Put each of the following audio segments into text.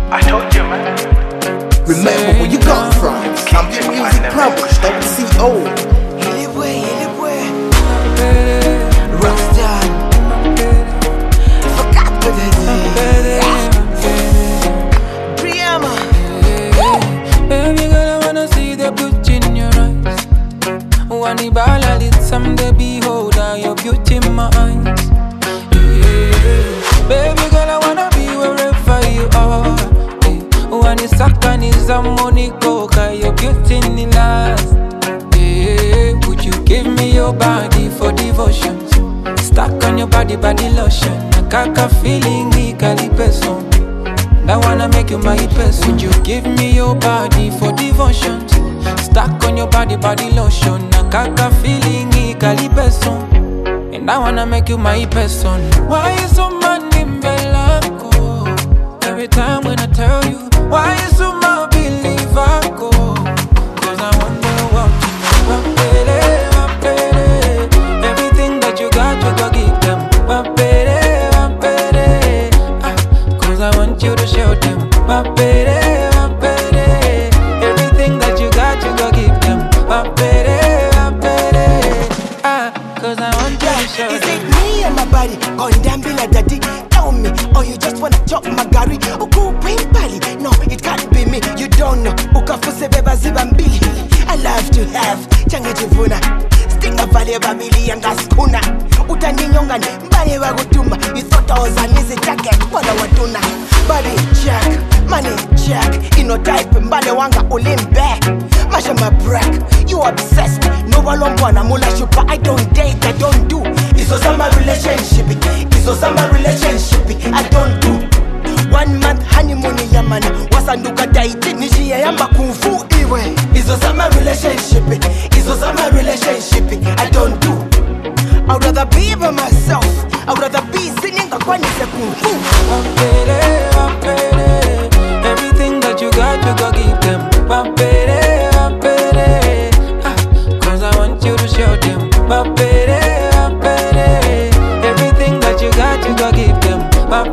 I told you, man. Remember where you come from. Champion Music Brothers, WCO. Anyway, Rasta. Forgot what I did. Priyama. Baby girl, I wanna see the beauty in your eyes. When the ball I lit some the beholder, your beauty in my eyes. Baby girl, I wanna be wherever you are. When it's up and it's a money coca, your beauty in the last. Would you give me your body for devotions? Stuck on your body lotion. I got a feeling legally person. I wanna make you my person. Would you give me your body for devotions? Stuck on your body lotion. I got a feeling legally person. And I wanna make you my person. Why you so mad in Belanco? Every time when I tell you, why you so mad believe I go? Cause I wonder what you know. Everything that you got, you go give them. Cause I want you to show them. Everything that you got, you go give them. Cause I want you to show them. Is it me and my body going down be like daddy? Tell me, or you just wanna chop my gari? Uku pali? No, it can't be me. You don't know. Ukafuse beba zibambili. I love to have changa jivuna. Stinga vale babili yanga skuna. Utaninyonga ni mbale wa gutuma. You thought I was an easy jacket, wala watuna. Body check, money check. Ino type mbale wanga ulimbe. Masha my break, you obsessed. No walombo na mula shupa. I don't date, I don't do. Iso sama relationship, iso sama relationship. I don't do. 1 month honeymoon yamana. Wasanduka daiti nijia yamba kufu iwe. Iso sama relationship, iso sama relationship. I don't do. I'd rather be by myself. I'd rather be singing a kwani se kufu. Everything that you got, you go give them. Cause I want you to show them. Everything that you got, you go give them.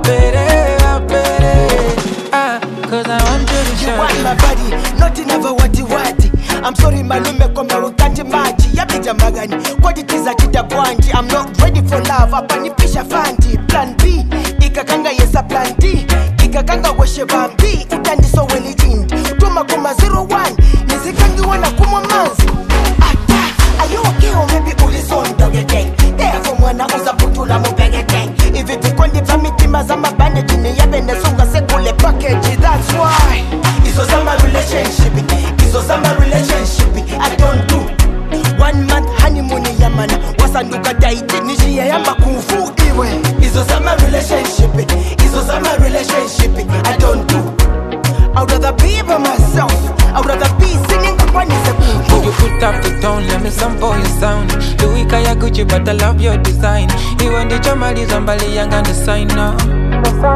Cause I want you to show them. You want my body, nothing ever wati. I'm sorry malume koma ukanti maji. Yabija magani, qualities kita bwanji. I'm not ready for love, hapa nipisha fanti. Plan B, ikakanga yesa plan D. Ikakanga washe bambi, utandiso weni jindi. Tuma kuma 01, nizikangi wana kuma manzi. Are you okay or maybe ulison doge gang? Therefore mwana uza putula mubege gang. If it ikondi vamiti mazama bane jini yabende sunga sekule package. That's why iso sama relationship, iso sama relationship. I don't do 1 month honeymoon yamana. Wasanduka daiti nijia yamba kufu iwe. Iso sama relationship, iso sama relationship. I don't do. I'd rather be by myself. I'd rather be singing a funny you put up the tone, let me sample your sound. Louis Kaya Gucci, but I love your design. Even the Jamali Zambali Young and the sign now.